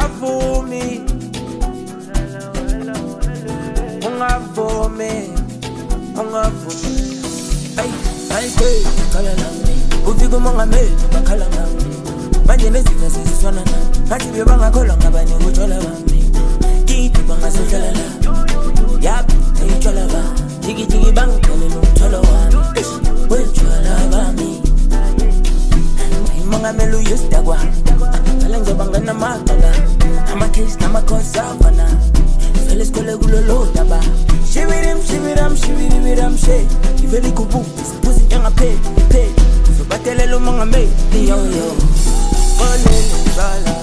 ungavumi Ay, kala lami ufika umongameli bakhala ngami manje nezitha seziswana nami ngathi bebangakholwa ngabani uthola bami kithi bangasohlala la yap ayithola ba jiki bangicele nomtholo wami wethola bami umongameli uyisdakwa ngale ngizoba ngena magala ama-case nama-cause afana vele sikhole kulolo daba Shibiram, she iveli kubu sipuzi njengaphe zobatelela umongameli yo olele zala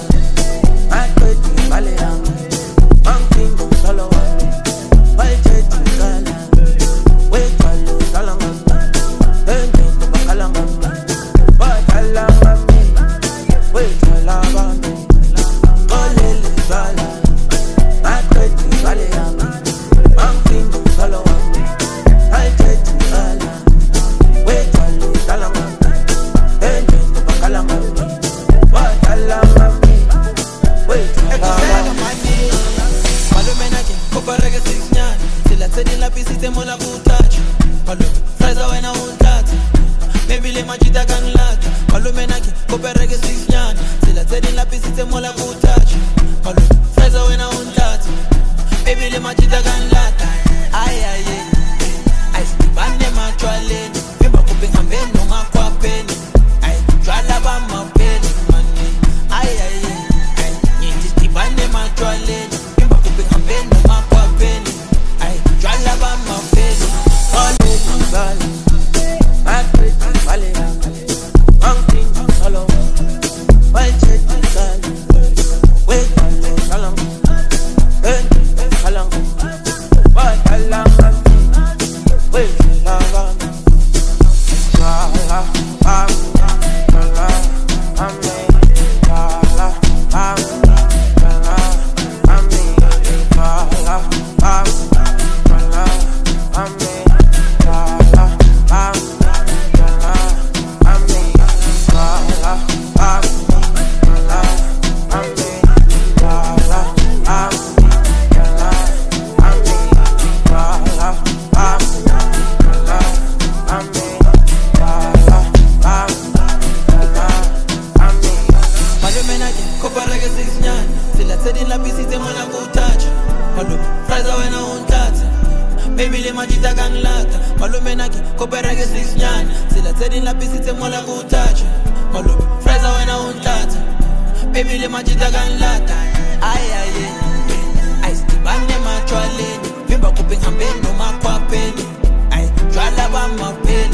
aqedi vale yami angingo mtholo wami bayithethe zala wethwalo zala ngami engento bakhala ngami bathala ngami wethwala bami olele zala aqedi vale yami angingo mtholo wami Vimba kupinga mbendo makwapeni ay jwala ba mapeni